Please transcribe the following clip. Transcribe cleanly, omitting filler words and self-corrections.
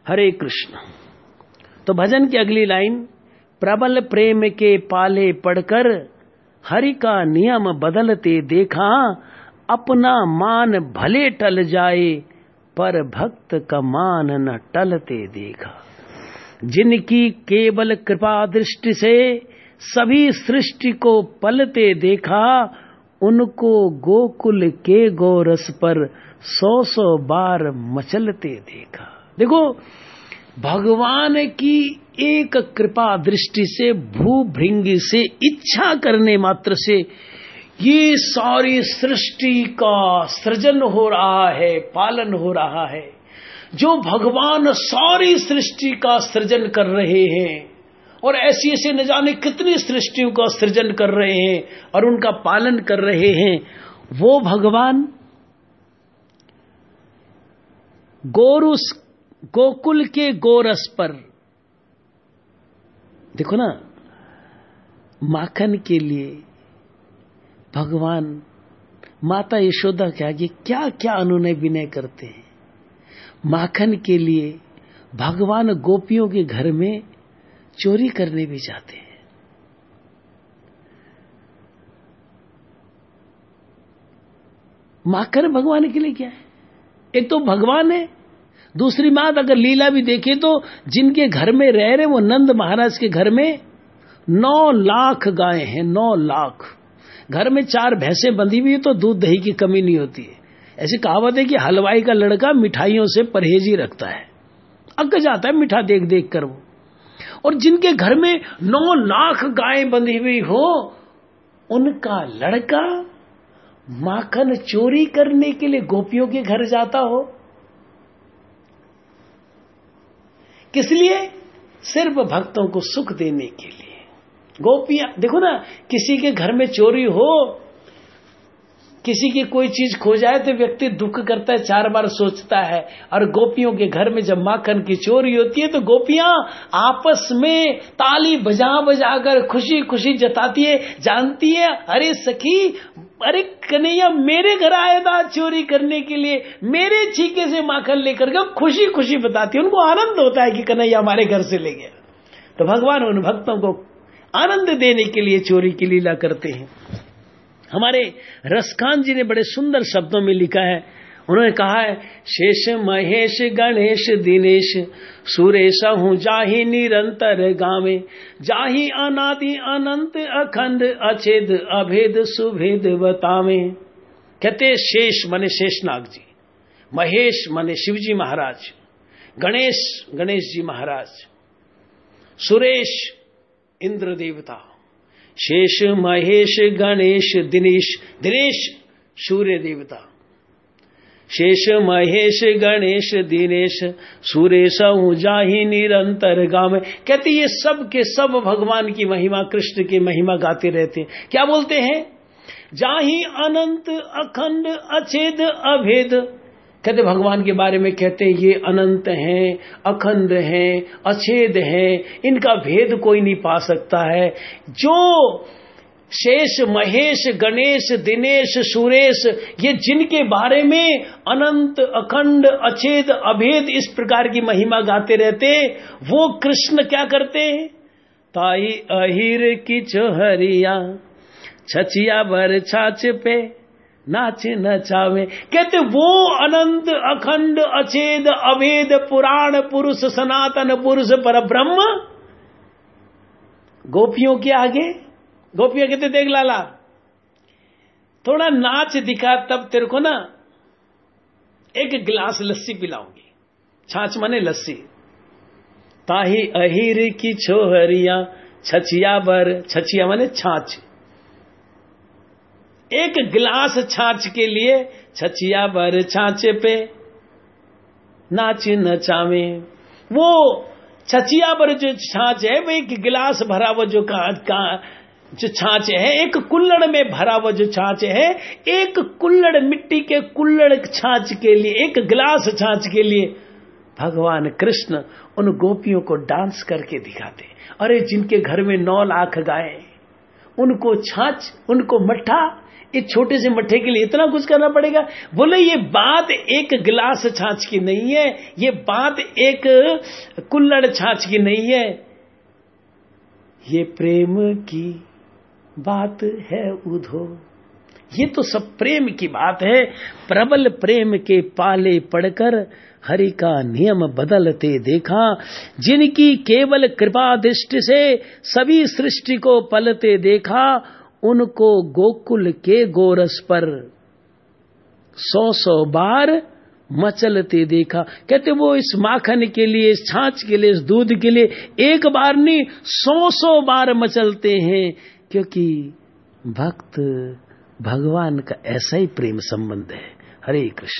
हरे कृष्ण। तो भजन की अगली लाइन, प्रबल प्रेम के पाले पढ़कर हरि का नियम बदलते देखा, अपना मान भले टल जाए पर भक्त का मान न टलते देखा। जिनकी केवल कृपा दृष्टि से सभी सृष्टि को पलते देखा, उनको गोकुल के गोरस पर 100 बार मचलते देखा। देखो, भगवान की एक कृपा दृष्टि से, भूभृंगी से, इच्छा करने मात्र से ये सारी सृष्टि का सृजन हो रहा है, पालन हो रहा है। जो भगवान सारी सृष्टि का सृजन कर रहे हैं और ऐसी ऐसी न जाने कितनी सृष्टियों का सृजन कर रहे हैं और उनका पालन कर रहे हैं, वो भगवान गोकुल के गोरस पर, देखो ना, माखन के लिए भगवान माता यशोदा के आगे क्या क्या अनुनय विनय करते हैं। माखन के लिए भगवान गोपियों के घर में चोरी करने भी जाते हैं। माखन भगवान के लिए क्या है? एक तो भगवान है, दूसरी बात अगर लीला भी देखे तो जिनके घर में रह रहे, वो नंद महाराज के घर में 9 लाख गायें हैं। 9 लाख। घर में 4 भैंसें बंधी हुई तो दूध दही की कमी नहीं होती है। ऐसी कहावत है कि हलवाई का लड़का मिठाइयों से परहेज ही रखता है, अक जाता है मिठा देख देख कर वो। और जिनके घर में 9 लाख गायें बंधी हुई हो, उनका लड़का माखन चोरी करने के लिए गोपियों के घर जाता हो। किस लिए? सिर्फ भक्तों को सुख देने के लिए। गोपियां, देखो ना, किसी के घर में चोरी हो, किसी की कोई चीज खो जाए तो व्यक्ति दुख करता है, 4 बार सोचता है। और गोपियों के घर में जब माखन की चोरी होती है तो गोपियां आपस में ताली बजा बजा कर खुशी खुशी जताती है। जानती है, अरे सखी, अरे कन्हैया मेरे घर आया था चोरी करने के लिए, मेरे छीके से माखन लेकर गया। खुशी खुशी बताती है, उनको आनंद होता है कि कन्हैया हमारे घर से ले गया। तो भगवान उन भक्तों को आनंद देने के लिए चोरी की लीला करते हैं। हमारे रसखान जी ने बड़े सुंदर शब्दों में लिखा है, उन्होंने कहा है, शेष महेश गणेश दिनेश सुरेश हूँ जाहि निरंतर गावे, जाहि अनादि अनंत अखंड अछेद अभेद सुभेद बतावे। कहते शेष माने शेषनाग जी, महेश माने शिवजी महाराज, गणेश जी महाराज, सुरेश इंद्र देवता, शेष महेश गणेश दिनेश सूर्य देवता, शेष महेश गणेश दिनेश सुरेश जाहि निरंतर गावे। कहते ये सब के सब भगवान की महिमा, कृष्ण की महिमा गाते रहते हैं। क्या बोलते हैं? जाहि अनंत अखंड अछेद अभेद। कहते भगवान के बारे में कहते हैं ये अनंत हैं, अखंड हैं, अछेद हैं, इनका भेद कोई नहीं पा सकता है। जो शेष महेश गणेश दिनेश सुरेश, ये जिनके बारे में अनंत अखंड अछेद अभेद इस प्रकार की महिमा गाते रहते, वो कृष्ण क्या करते हैं? ताई अहिर की चोहरिया छचिया बर छाछ पे नाच नचावे। कहते वो अनंत अखंड अछेद अभेद पुराण पुरुष सनातन पुरुष पर ब्रह्म गोपियों के आगे, गोपियां कहते देख लाला थोड़ा नाच दिखा तब तेरे को ना 1 गिलास लस्सी पिलाऊंगी। छाछ माने लस्सी। ताही अहिर की छोहरिया छचिया बर, छचिया माने छाछ, 1 गिलास छाछ के लिए छचिया बर छाछे पे नाच नचावे। वो छचिया बर जो छाछ है, वो 1 गिलास भरा हुआ जो छाछ है, 1 कुल्हड़ में भरा हुआ जो छाछ है, 1 कुल्हड़ मिट्टी के कुल्हड़ छाछ के लिए, 1 गिलास छाछ के लिए भगवान कृष्ण उन गोपियों को डांस करके दिखाते। अरे जिनके घर में 9 लाख गाय, उनको छाछ, उनको मट्ठा एक छोटे से मट्ठे के लिए इतना कुछ करना पड़ेगा? बोले ये बात एक गिलास छाछ की नहीं है, ये बात एक कुल्हड़ छाछ की नहीं है, ये प्रेम की बात है उधो। ये तो सब प्रेम की बात है। प्रबल प्रेम के पाले पड़कर हरि का नियम बदलते देखा, जिनकी केवल कृपा दृष्टि से सभी सृष्टि को पलते देखा, उनको गोकुल के गोरस पर 100 बार मचलते देखा। कहते वो इस माखन के लिए, इस छाछ के लिए, इस दूध के लिए एक बार नहीं 100 बार मचलते हैं, क्योंकि भक्त भगवान का ऐसा ही प्रेम संबंध है। हरे कृष्ण।